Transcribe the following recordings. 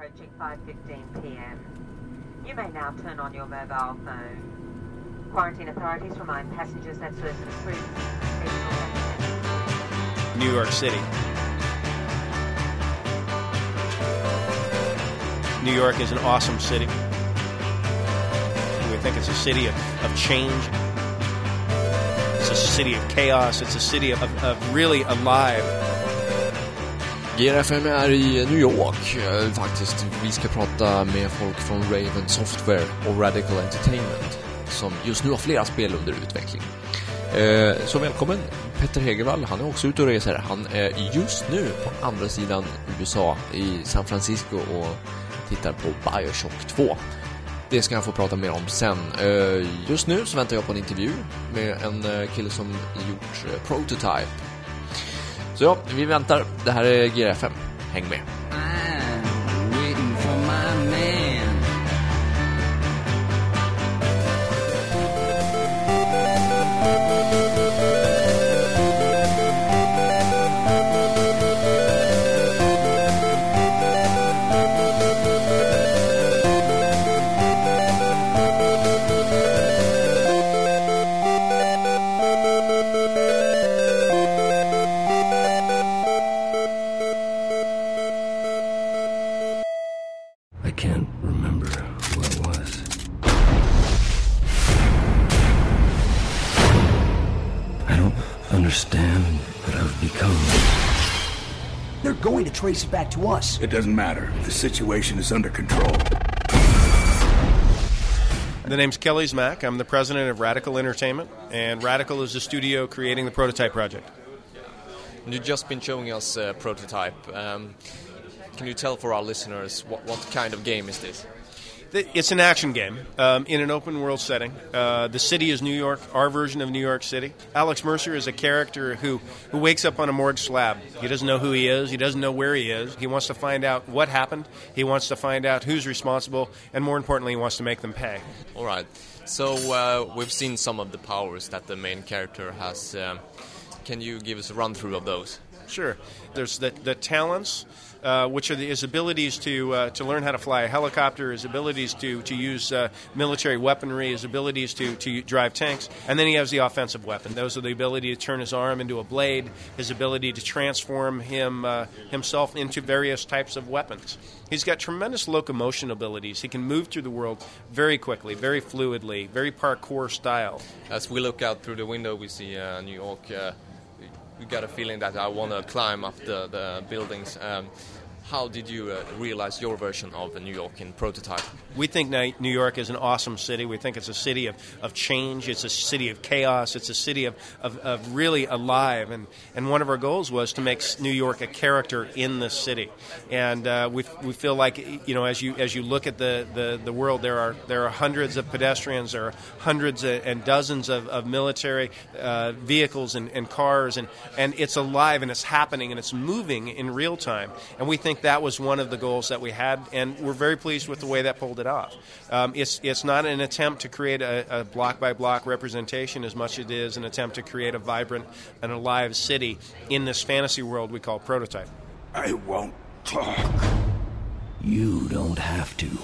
approaching 5:15 p.m. You may now turn on your mobile phone. Quarantine authorities remind passengers that certain fruits... New York City. New York is an awesome city. We think it's a city of change. It's a city of chaos. It's a city of really alive. GRFM är i New York faktiskt. Vi ska prata med folk från Raven Software och Radical Entertainment som just nu har flera spel under utveckling. Så välkommen Petter Hegervall, han är också ute och reser. Han är just nu på andra sidan USA i San Francisco och tittar på BioShock 2. Det ska jag få prata mer om sen. Just nu så väntar jag på en intervju med en kille som gjort Prototype. Så ja, vi väntar. Det här är GRFM. Häng med. Trace it back to us. It doesn't matter. The situation is under control. The name's Kelly Zmack. I'm the president of Radical Entertainment, and Radical is the studio creating the Prototype project. You've just been showing us Prototype. Can you tell for our listeners what kind of game is this? It's an action game in an open world setting. The city is New York, our version of New York City. Alex Mercer is a character who wakes up on a morgue slab. He doesn't know who he is. He doesn't know where he is. He wants to find out what happened. He wants to find out who's responsible. And more importantly, he wants to make them pay. All right. So we've seen some of the powers that the main character has. Can you give us a run-through of those? Sure. There's the talents, which are his abilities to learn how to fly a helicopter, his abilities to use military weaponry, his abilities to drive tanks, and then he has the offensive weapon. Those are the ability to turn his arm into a blade, his ability to transform himself into various types of weapons. He's got tremendous locomotion abilities. He can move through the world very quickly, very fluidly, very parkour style. As we look out through the window, we see New York. We got a feeling that I want to climb up the buildings. How did you realize your version of New York in Prototype? We think New York is an awesome city. We think it's a city of change. It's a city of chaos. It's a city of really alive. And one of our goals was to make New York a character in the city. And we feel like, you know, as you look at the world, there are hundreds of pedestrians, there are hundreds and dozens of military vehicles and cars, and it's alive and it's happening and it's moving in real time. And we think that was one of the goals that we had, and we're very pleased with the way that pulled it off. It's not an attempt to create a block-by-block representation as much as it is an attempt to create a vibrant and alive city in this fantasy world we call Prototype. I won't talk. You don't have to.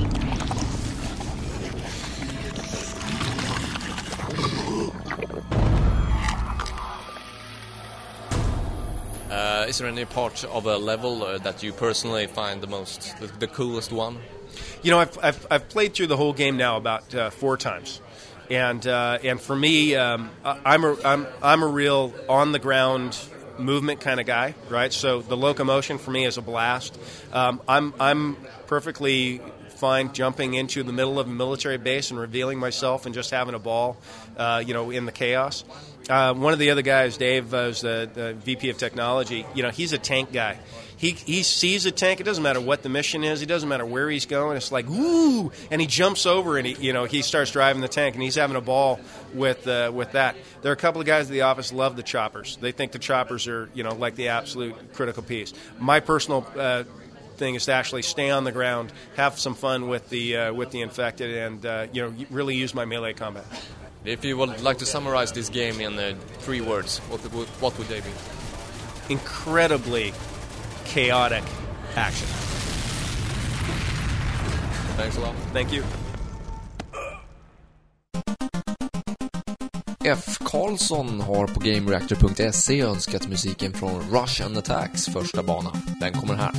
Is there any part of a level that you personally find the coolest one? You know, I've played through the whole game now about 4 times, and for me, I'm a real on the ground movement kind of guy, right? So the locomotion for me is a blast. I'm perfectly fine jumping into the middle of a military base and revealing myself and just having a ball, in the chaos. One of the other guys, Dave, is the VP of technology. You know, he's a tank guy. He sees a tank. It doesn't matter what the mission is. It doesn't matter where he's going. It's like, woo! And he jumps over and he starts driving the tank, and he's having a ball with that. There are a couple of guys at the office love the choppers. They think the choppers are, like the absolute critical piece. My personal thing is to actually stay on the ground, have some fun with the infected, and really use my melee combat. If you would like to summarize this game in 3 words, what would they be? Incredibly chaotic action. Thanks a lot. Thank you. F. Karlsson har på GameReactor.se önskat musiken från Russian Attacks första bana. Den kommer här.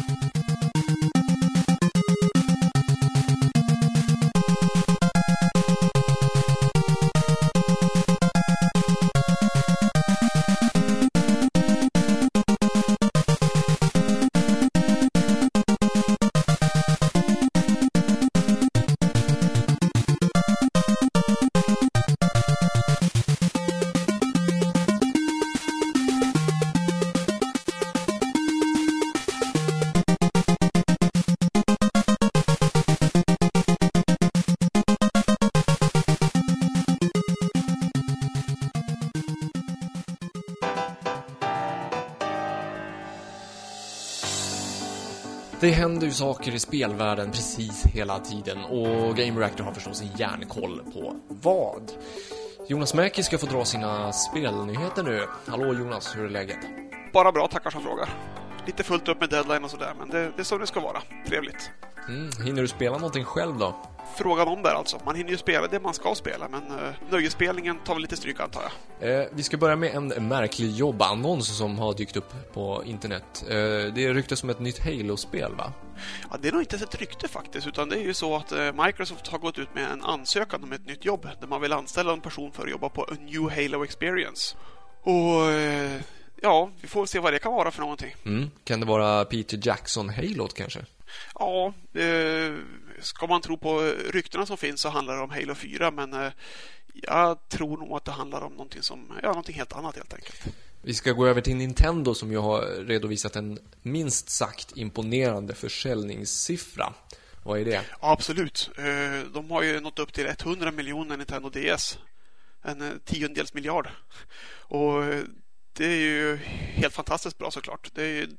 Det händer ju saker i spelvärlden precis hela tiden och Game Reactor har förstås en järnkoll på vad. Jonas Mäki ska få dra sina spelnyheter nu. Hallå Jonas, hur är läget? Bara bra, tackar som frågar. Lite fullt upp med deadline och sådär, men det är så det ska vara. Trevligt. Hinner du spela någonting själv då? Frågan om där alltså. Man hinner ju spela det man ska spela, men nöjesspelningen tar väl lite stryk antar jag. Vi ska börja med en märklig jobbannons som har dykt upp på internet. Det ryktas som ett nytt Halo-spel, va? Ja, det är nog inte ett rykte faktiskt, utan det är ju så att Microsoft har gått ut med en ansökan om ett nytt jobb där man vill anställa en person för att jobba på A New Halo Experience. Och ja, vi får se vad det kan vara för någonting. Kan det vara Peter Jackson Halo kanske? Ja, ska man tro på ryktena som finns så handlar det om Halo 4, men jag tror nog att det handlar om någonting helt annat helt enkelt. Vi ska gå över till Nintendo som ju har redovisat en minst sagt imponerande försäljningssiffra. Vad är det? Ja, absolut. De har ju nått upp till 100 miljoner Nintendo DS. En 10-dels miljard. Och det är ju helt fantastiskt bra såklart. Det är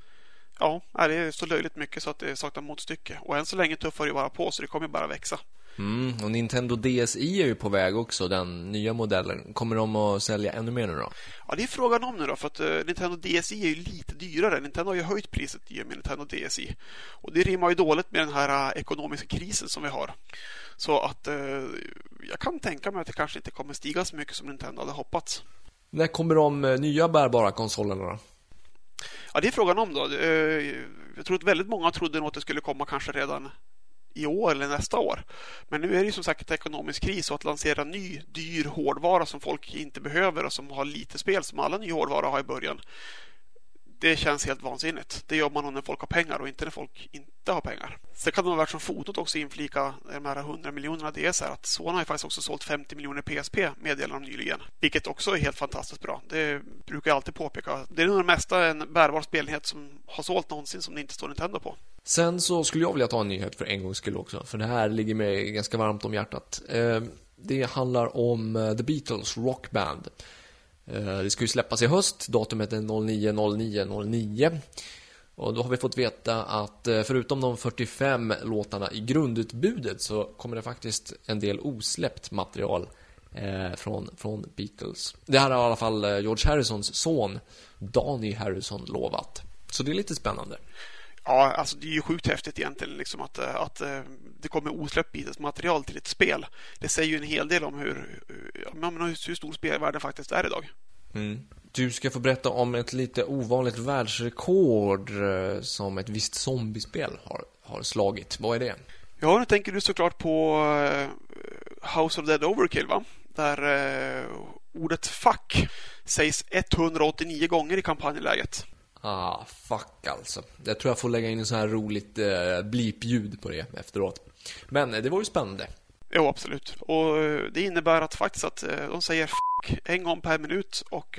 det är så löjligt mycket så att det saknar motstycke. Och än så länge tuffar det vara på, så det kommer bara växa. Och Nintendo DSi är ju på väg också, den nya modellen. Kommer de att sälja ännu mer nu då? Ja, det är frågan om nu då, för att Nintendo DSi är ju lite dyrare. Nintendo har ju höjt priset i med Nintendo DSi. Och det rimmar ju dåligt med den här ekonomiska krisen som vi har. Så att jag kan tänka mig att det kanske inte kommer stiga så mycket som Nintendo hade hoppats. När kommer de nya bärbara konsolerna då? Ja, det är frågan om då. Jag tror att väldigt många trodde nog att det skulle komma kanske redan i år eller nästa år. Men nu är det ju som sagt ekonomisk kris, och att lansera ny, dyr hårdvara som folk inte behöver och som har lite spel som alla nya hårdvara har i början. Det känns helt vansinnigt. Det gör man när folk har pengar och inte när folk inte har pengar. Så kan det ha varit som fotot också inflika de här 100 miljonerna DS här, att Sony har ju faktiskt också sålt 50 miljoner PSP meddelar de nyligen. Vilket också är helt fantastiskt bra. Det brukar jag alltid påpeka. Det är nog det mesta en bärbar spelnyhet som har sålt någonsin som det inte står Nintendo på. Sen så skulle jag vilja ta en nyhet för en gångs skull också. För det här ligger mig ganska varmt om hjärtat. Det handlar om The Beatles Rock Band. Det ska ju släppas i höst. Datumet är 09/09/09. Och då har vi fått veta att förutom de 45 låtarna i grundutbudet så kommer det faktiskt en del osläppt material från Beatles. Det här har i alla fall George Harrisons son Donny Harrison lovat. Så det är lite spännande. Ja, alltså det är ju sjukt häftigt egentligen liksom att det kommer osläppt Beatles material till ett spel. Det säger ju en hel del om hur stor spelvärlden faktiskt är idag. Du ska få berätta om ett lite ovanligt världsrekord som ett visst zombiespel har slagit. Vad är det? Ja, nu tänker du såklart på House of Dead Overkill, va? Där ordet fuck sägs 189 gånger i kampanjläget. Fuck alltså. Jag tror jag får lägga in en sån här roligt blip-ljud på det efteråt. Men det var ju spännande. Jo, absolut. Och det innebär att faktiskt att de säger fuck en gång per minut, och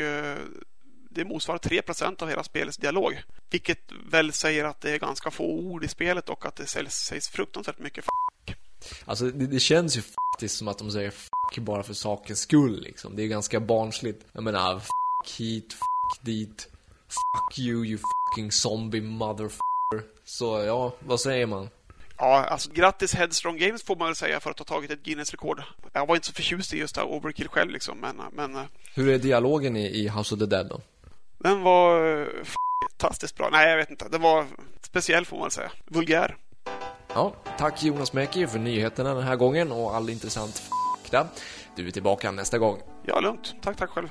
det motsvarar 3% av hela spelets dialog. Vilket väl säger att det är ganska få ord i spelet och att det sägs fruktansvärt mycket fuck. Alltså det känns ju faktiskt som att de säger fuck bara för sakens skull liksom. Det är ganska barnsligt. Jag menar, fuck hit, fuck dit, fuck you fucking zombie motherfucker. Så ja, vad säger man? Ja, alltså grattis Headstrong Games får man väl säga för att ha tagit ett Guinness-rekord. Jag var inte så förtjust i just det här Overkill själv liksom, men hur är dialogen i House of the Dead då? Den var fantastiskt bra. Nej, jag vet inte. Den var speciell får man väl säga. Vulgär. Ja, Tack Jonas Mäki för nyheterna den här gången och all intressant fakta. Du är tillbaka nästa gång. Ja, lugnt. Tack själv.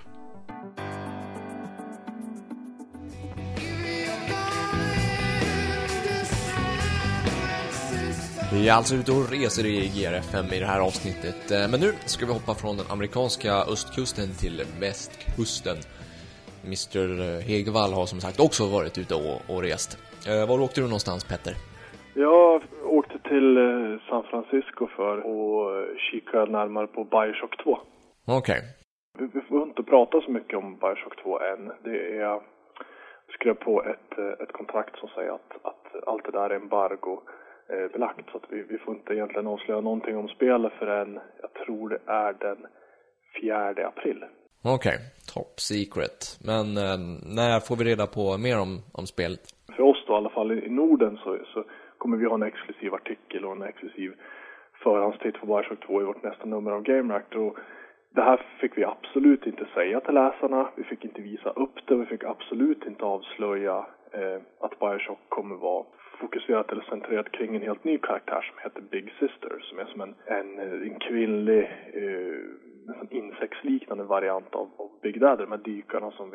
Vi är alltså ute och reser i GRFM i det här avsnittet. Men nu ska vi hoppa från den amerikanska östkusten till västkusten. Mr. Hegevall har som sagt också varit ute och rest. Var åkte du någonstans, Petter? Jag åkte till San Francisco för att kika närmare på Bioshock 2. Okej. Vi får inte prata så mycket om Bioshock 2 än. Jag skrev på ett kontrakt som säger att allt det där är embargo belagt. Så att vi får inte egentligen avslöja någonting om spelet förrän jag tror det är den 4 april. Okej, top secret. Men när får vi reda på mer om spelet? För oss då, i alla fall i Norden, så kommer vi ha en exklusiv artikel och en exklusiv förhandstitt på Bioshock 2 i vårt nästa nummer av Game Reactor. Och det här fick vi absolut inte säga till läsarna. Vi fick inte visa upp det. Vi fick absolut inte avslöja att Bioshock kommer vara fokuserat eller centrerat kring en helt ny karaktär som heter Big Sister, som är som en kvinnlig nästan insektsliknande variant av Big Daddy, de här dykarna som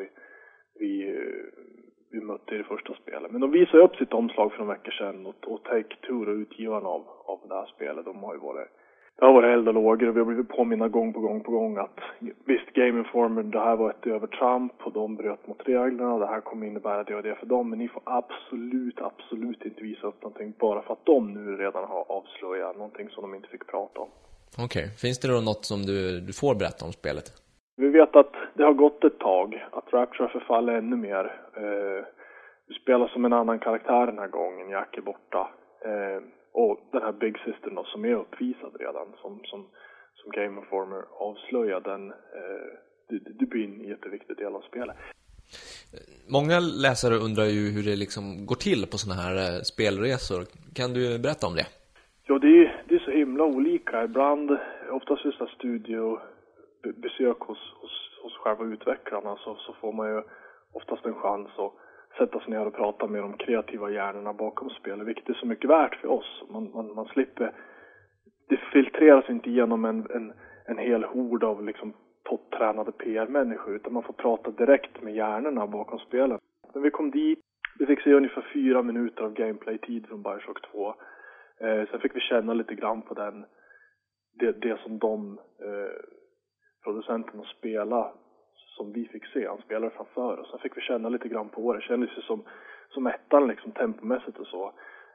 vi mötte i det första spelet. Men de visade upp sitt omslag för några veckor sedan och Take-Two och utgivarna av det här spelet, det har varit eld och lågor och vi har blivit påminna gång på gång att visst, Game Informer, det här var ett övertramp och de bröt mot reglerna och det här kommer innebära det och det för dem, men ni får absolut inte visa upp någonting bara för att de nu redan har avslöjat någonting som de inte fick prata om. Okej. Finns det då något som du får berätta om spelet? Vi vet att det har gått ett tag, att Rapture förfaller ännu mer. Vi spelar som en annan karaktär den här gången, Jack är borta. Och den här Big Sister då, som är uppvisad redan, som Game Informer avslöjar, det blir en jätteviktig del av spelet. Många läsare undrar ju hur det liksom går till på såna här spelresor. Kan du berätta om det? Ja, det är så himla olika. Ibland, oftast just studiobesök hos själva utvecklarna så får man ju oftast en chans att sätta sig ner och prata med de kreativa hjärnorna bakom spelet, vilket är så mycket värt för oss. Man slipper, det filtreras inte igenom en hel hord av liksom topptränade PR-människor, utan man får prata direkt med hjärnorna bakom spelet. När vi kom dit, vi fick se ungefär 4 minuter av gameplay-tid från Bioshock 2. Sen fick vi känna lite grann på det som producenterna spela, som vi fick se, han spelade framför oss. Sen fick vi känna lite grann på det. Kändes ju som ettan liksom, tempomässigt och så.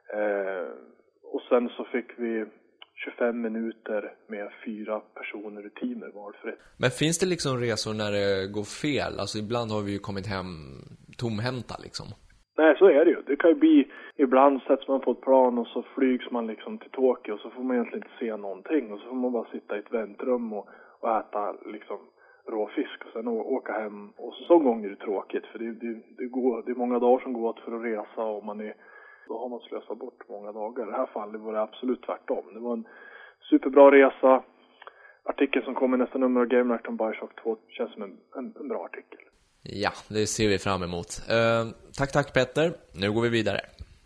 Och sen så fick vi 25 minuter med 4 personer i teamet valfritt. Men finns det liksom resor när det går fel? Alltså ibland har vi ju kommit hem tomhänta liksom. Nej, så är det ju. Det kan ju bli, ibland sätts man på ett plan och så flygs man liksom till Tokyo och så får man egentligen inte se någonting. Och så får man bara sitta i ett väntrum och äta liksom råfisk och sen åka hem. Och så gånger är det tråkigt, för det är många dagar som går åt för att resa och då har man slösat bort många dagar. I det här fallet var det absolut tvärtom. Det var en superbra resa. Artikeln som kommer i nästa nummer av Game Reactor om Bioshock 2 känns som en bra artikel. Ja, det ser vi fram emot. Tack Petter. Nu går vi vidare.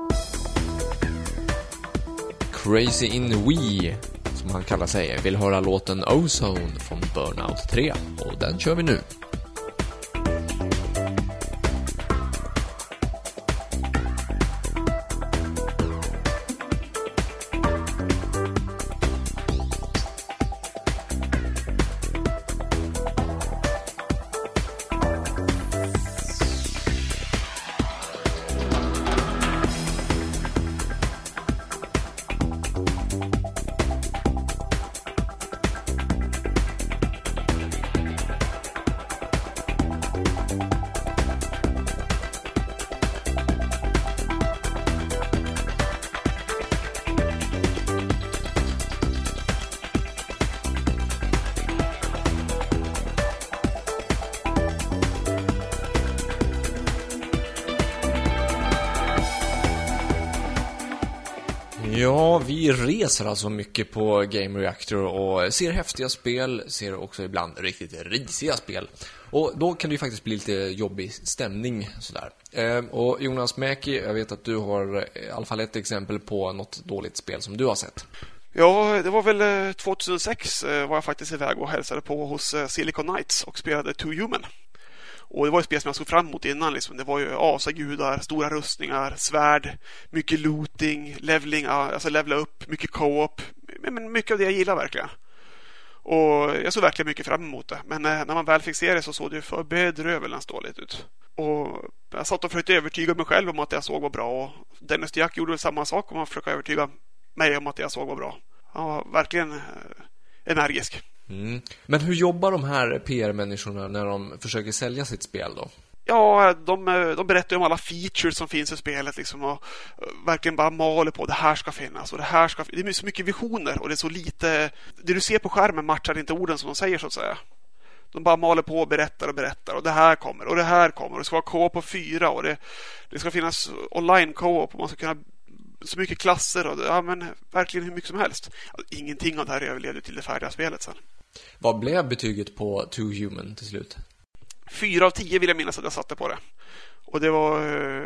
Crazy in Wii, som han kallar sig, vill höra låten Ozone från Burnout 3. Och den kör vi nu. Ja, vi reser alltså mycket på Game Reactor och ser häftiga spel, ser också ibland riktigt risiga spel. Och då kan det ju faktiskt bli lite jobbig stämning sådär. Och Jonas Mäki, jag vet att du har i alla fall ett exempel på något dåligt spel som du har sett. Ja, det var väl 2006 var jag faktiskt iväg och hälsade på hos Silicon Knights och spelade Too Human. Och det var ett spel som jag såg fram emot innan. Liksom. Det var ju asagudar, stora rustningar, svärd, mycket looting, leveling, alltså levela upp, mycket co-op. Men mycket av det jag gillar verkligen. Och jag såg verkligen mycket fram emot det. Men när man väl fick se det så såg det för bedrövelsens dåligt ut. Och jag satt och försökte övertyga mig själv om att det jag såg var bra. Och Dennis Jack gjorde väl samma sak om att försöka övertyga mig om att det jag såg var bra. Han var verkligen energisk. Mm. Men hur jobbar de här PR-människorna när de försöker sälja sitt spel då? Ja, de berättar om alla features som finns i spelet liksom, och verkligen bara maler på det här ska finnas och det här ska finnas. Det är så mycket visioner och det är så lite. Det du ser på skärmen matchar inte orden som de säger så att säga. De bara maler på och berättar och det här kommer och det här kommer och det ska vara co-op på 4 och det ska finnas online co-op och man ska kunna så mycket klasser och ja, men verkligen hur mycket som helst. Ingenting av det här överlevde till det färdiga spelet sen. Vad blev betyget på Too Human till slut? 4 av 10 vill jag minnas att jag satte på det. Och det var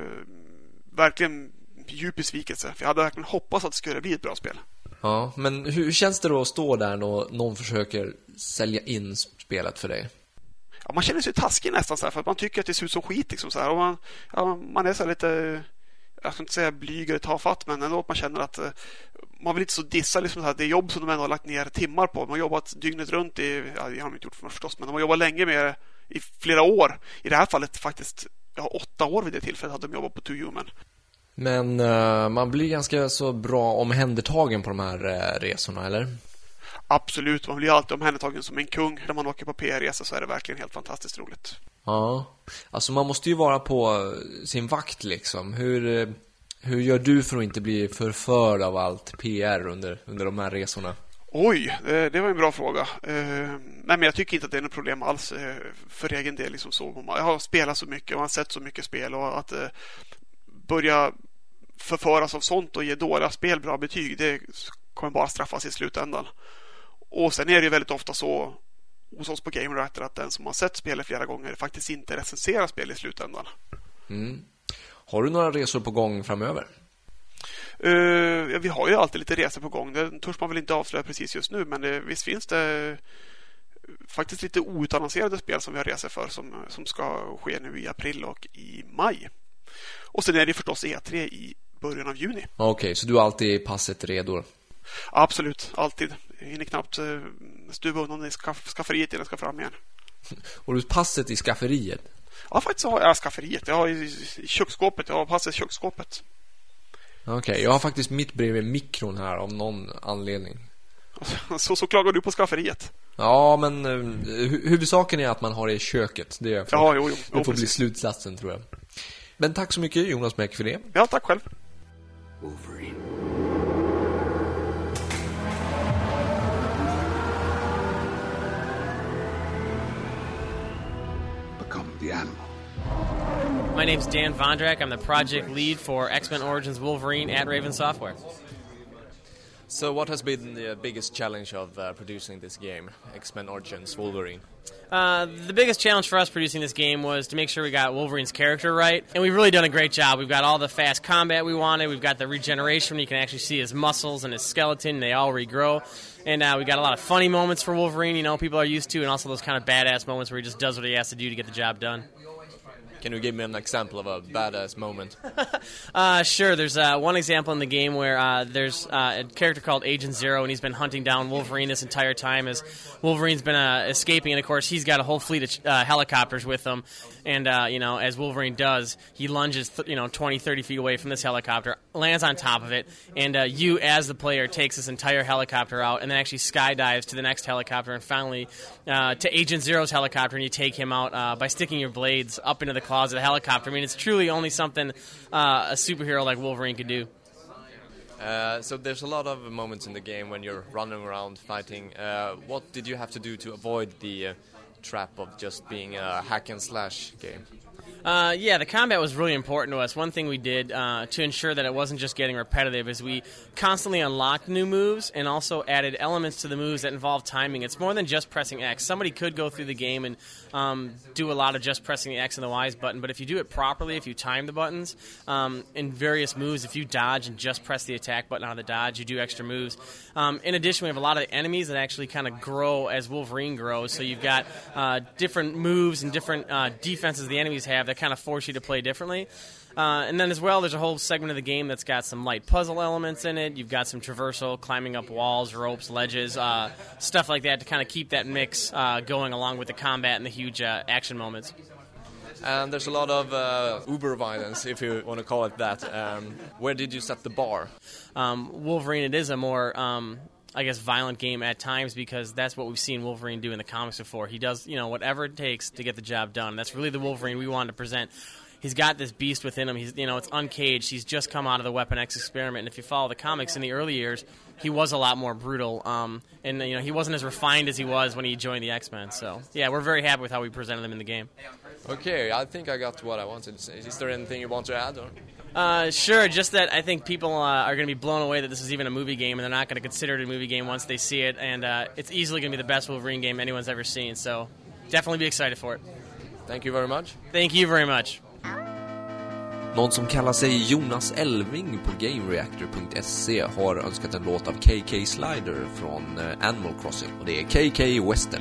verkligen djup besvikelse. För jag hade verkligen hoppats att det skulle bli ett bra spel. Ja, men hur känns det då att stå där när någon försöker sälja in spelet för dig? Ja, man känner sig taskig nästan så här, för att man tycker att det ser ut som skit liksom, så här. Och man är så här lite, jag ska inte säga blyg eller tafatt, men ändå att man känner att man vill inte så dissa liksom så här, det jobb som de ändå har lagt ner timmar på. Man har jobbat dygnet runt det har de inte gjort förstås, men de har jobbat länge med i flera år. I det här fallet faktiskt 8 år vid det tillfället hade de jobbat på Too Human. Men man blir ganska så bra omhändertagen på de här resorna, eller? Absolut, man blir alltid omhändertagen som en kung. När man åker på PR-resa så är det verkligen helt fantastiskt roligt. Ja, alltså man måste ju vara på sin vakt liksom. Hur gör du för att inte bli förförd av allt PR under de här resorna? Oj, det var en bra fråga. Nej, men jag tycker inte att det är något problem alls för egen del. Liksom så. Jag har spelat så mycket och har sett så mycket spel och att börja förföras av sånt och ge dåliga spel bra betyg, det kommer bara straffas i slutändan. Och sen är det ju väldigt ofta så hos oss på Game Reactor att den som har sett spelet flera gånger faktiskt inte recenserar spel i slutändan. Mm. Har du några resor på gång framöver? Vi har ju alltid lite resor på gång. Det törs man väl inte avslöja precis just nu, men visst finns det faktiskt lite outannonserade spel som vi har resor för som ska ske nu i april och i maj. Och sen är det förstås E3 i början av juni. Okej, så du har alltid passet redo? Absolut, alltid. Jag hinner knappt stuva undan i skafferiet innan jag ska fram igen. Och du passet i skafferiet? Ja, faktiskt har jag skafferiet. Jag har i köksskåpet. Jag har passet i köksskåpet. Okej, jag har faktiskt mitt bredvid mikron här av någon anledning. Så klagar du på skafferiet? Ja, men huvudsaken är att man har det i köket. Det får bli slutsatsen, tror jag. Men tack så mycket, Jonas Mäck, för det. Ja, tack själv. Wolverine. Become the animal. My name's Dan Vondrak. I'm the project lead for X-Men Origins Wolverine at Raven Software. So what has been the biggest challenge of producing this game, X-Men Origins Wolverine? The biggest challenge for us producing this game was to make sure we got Wolverine's character right, and we've really done a great job. We've got all the fast combat we wanted, we've got the regeneration, you can actually see his muscles and his skeleton, they all regrow, and we got a lot of funny moments for Wolverine, you know, people are used to, and also those kind of badass moments where he just does what he has to do to get the job done. Can you give me an example of a badass moment? Sure. There's one example in the game where there's a character called Agent Zero, and he's been hunting down Wolverine this entire time as Wolverine's been escaping. And, of course, he's got a whole fleet of helicopters with him. And, you know, as Wolverine does, he lunges, 20, 30 feet away from this helicopter, lands on top of it, and you, as the player, takes this entire helicopter out and then actually skydives to the next helicopter and finally to Agent Zero's helicopter, and you take him out by sticking your blades up into the claws of the helicopter. I mean, it's truly only something a superhero like Wolverine could do. So there's a lot of moments in the game when you're running around fighting. What did you have to do to avoid the trap of just being a hack and slash game? Yeah, the combat was really important to us. One thing we did to ensure that it wasn't just getting repetitive is we constantly unlocked new moves and also added elements to the moves that involve timing. It's more than just pressing X. Somebody could go through the game and do a lot of just pressing the X and the Y button, but if you do it properly, if you time the buttons in various moves, if you dodge and just press the attack button out of the dodge, you do extra moves. In addition, we have a lot of enemies that actually kind of grow as Wolverine grows, so you've got different moves and different defenses the enemies have that kind of force you to play differently. And then as well, there's a whole segment of the game that's got some light puzzle elements in it. You've got some traversal, climbing up walls, ropes, ledges, stuff like that to kind of keep that mix going along with the combat and the huge action moments. And there's a lot of uber violence, if you want to call it that. Where did you set the bar? Wolverine, it is a more... I guess violent game at times because that's what we've seen Wolverine do in the comics before. He does, whatever it takes to get the job done. That's really the Wolverine we wanted to present. He's got this beast within him. He's, it's uncaged. He's just come out of the Weapon X experiment. And if you follow the comics in the early years, he was a lot more brutal. And he wasn't as refined as he was when he joined the X-Men. So, yeah, we're very happy with how we presented him in the game. Okay, I think I got what I wanted to say. Is there anything you want to add? Or? Sure, just that I think people are going to be blown away that this is even a movie game, and they're not going to consider it a movie game once they see it, and it's easily going to be the best Wolverine game anyone's ever seen, so definitely be excited for it. Thank you very much. Thank you very much. Någon som kallar sig Jonas Elving på GameReactor.se har önskat en låt av KK Slider från Animal Crossing, och det är KK Western.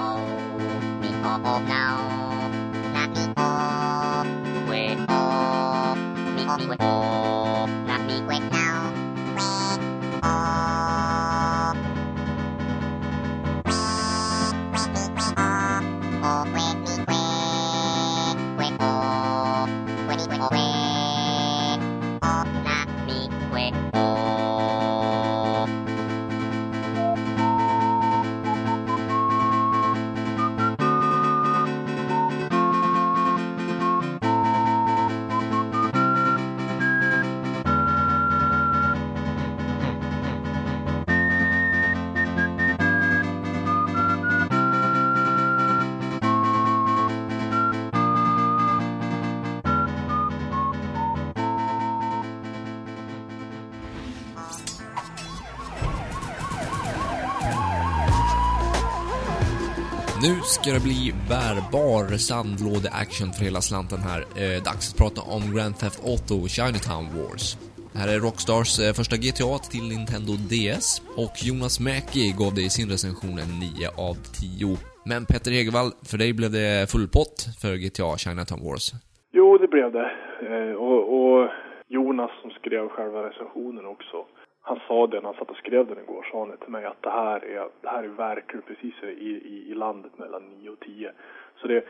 Nu ska det bli bärbar sandlåde-action för hela slanten här. Dags att prata om Grand Theft Auto Chinatown Wars. Här är Rockstars första GTA till Nintendo DS, och Jonas Mäki gav det i sin recension en 9 av 10. Men Petter Hegevall, för dig blev det full pott för GTA Chinatown Wars. Jo, det blev det. Och Jonas som skrev själva recensionen också. Han sa det när han satt och skrev den igår, sa han till mig att det här är verkligen precis i landet mellan 9 och 10. Så det,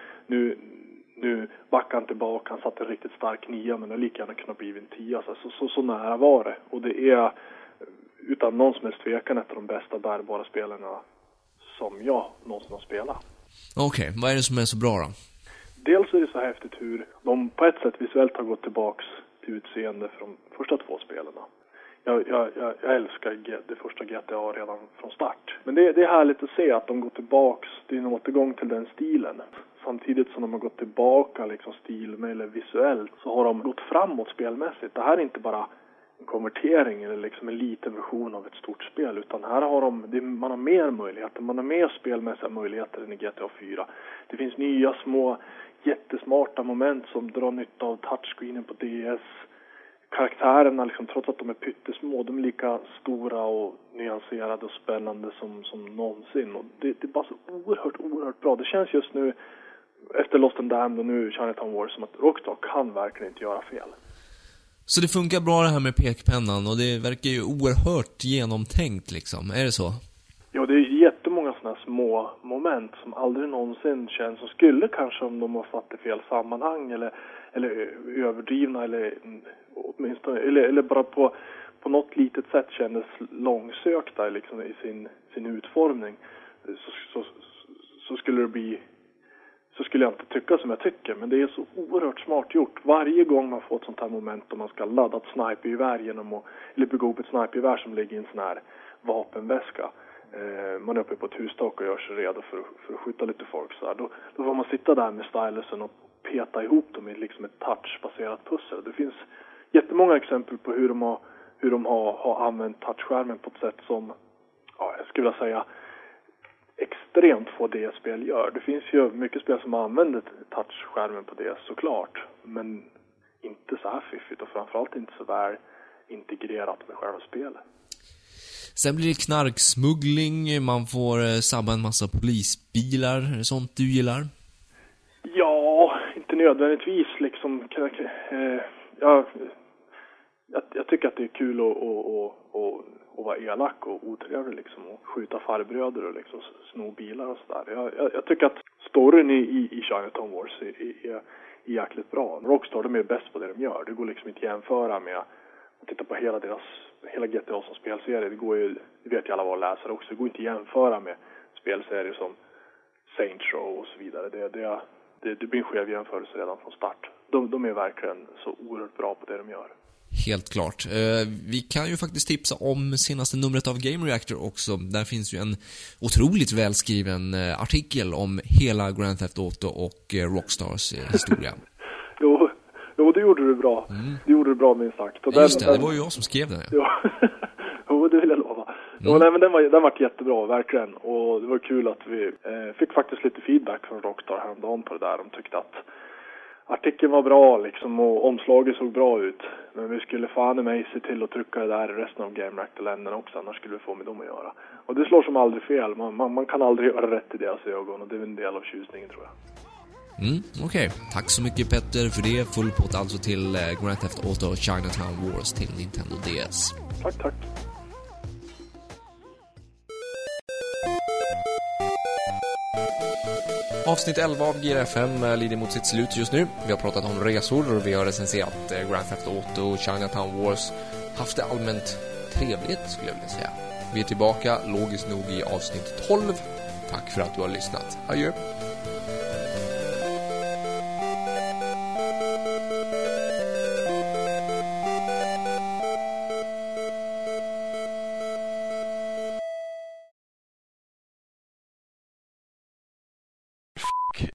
nu backade han tillbaka, han satte en riktigt stark 9, men det lika gärna kunnat bli en 10. Alltså, så nära var det. Och det är utan någon som helst tvekan ett av de bästa bärbara spelarna som jag någonsin har spelat. Okej, vad är det som är så bra då? Dels är det så häftigt hur de på ett sätt visuellt har gått tillbaks till utseende från de första 2 spelarna. Jag älskar det första GTA redan från start. Men det är härligt att se att de går tillbaks. Det är en återgång till den stilen. Samtidigt som de har gått tillbaka liksom stilmässigt eller visuellt, så har de gått framåt spelmässigt. Det här är inte bara en konvertering eller liksom en liten version av ett stort spel, utan här har man har mer möjligheter. Man har mer spelmässiga möjligheter än i GTA 4. Det finns nya små jättesmarta moment som drar nytta av touchscreenen på DS. Karaktärerna, liksom, trots att de är pyttesmå, de är lika stora och nyanserade och spännande som någonsin. Och det är bara så oerhört bra. Det känns just nu, efter Lost and Damned och nu Chinatown Wars, som att Rockstar kan verkligen inte göra fel. Så det funkar bra det här med pekpennan, och det verkar ju oerhört genomtänkt liksom, är det så? Ja, det är jättemånga sådana små moment som aldrig någonsin känns, som skulle kanske, om de har fattat fel sammanhang eller överdrivna eller åtminstone eller bara på något litet sätt kändes långsökta liksom i sin utformning, så skulle det bli, så skulle jag inte tycka som jag tycker, men det är så oerhört smart gjort. Varje gång man får ett sånt här moment och man ska ladda ett snipergevär eller bygga upp ett snipergevär som ligger i en sån här vapenväska, man är uppe på ett hustak och gör sig redo för att skjuta lite folk så här. Då får man sitta där med stylusen peta ihop dem i liksom ett touchbaserat pussel. Det finns jättemånga exempel på hur de har använt touchskärmen på ett sätt som, jag skulle vilja säga, extremt få DS-spel gör. Det finns ju mycket spel som använder touchskärmen på DS såklart, men inte så här fiffigt och framförallt inte så väl integrerat med själva spelet. Sen blir det knarksmuggling, man får sabba en massa polisbilar, är det sånt du gillar? Ja, inte nödvändigtvis liksom. Jag tycker att det är kul att vara elak och otrevlig liksom, och skjuta farbröder och liksom sno bilar och sådär. Jag tycker att storyn i Chinatown Wars är jäkligt bra. Rockstar, de är bäst på det de gör. Det går liksom inte att jämföra med att titta på hela GTA som spelserie. Det går ju, det vet ju alla vad läsare också, det går inte att jämföra med spelserier som Saints Row och så vidare. Det blir en skev jämförelse redan från start. De är verkligen så oerhört bra på det de gör. Helt klart. Vi kan ju faktiskt tipsa om senaste numret av Game Reactor också. Där finns ju en otroligt välskriven artikel om hela Grand Theft Auto och Rockstars historia. Jo, det gjorde du bra. Det gjorde du bra, minst sagt. Och just det var ju jag som skrev den. Jo, det vill jag lova. Nej, men den var jättebra, verkligen. Och det var kul att vi fick faktiskt lite feedback från Rockstar häromdagen på det där. De tyckte att artikeln var bra liksom, och omslaget såg bra ut. Men vi skulle fan i mig se till att trycka det där i resten av Game Reactor-länderna också, annars skulle vi få med dem att göra. Och det slår som aldrig fel. Man kan aldrig göra rätt i deras ögon, och det är en del av tjusningen, tror jag. Okej. Tack så mycket, Petter, för det. Full pott alltså till Grand Theft Auto Chinatown Wars till Nintendo DS. Tack. Avsnitt 11 av GRFM lider mot sitt slut just nu. Vi har pratat om resor och vi har recenserat Grand Theft Auto, Chinatown Wars. Haft det allmänt trevligt, skulle jag vilja säga. Vi är tillbaka, logiskt nog, i avsnitt 12. Tack för att du har lyssnat. Adjö!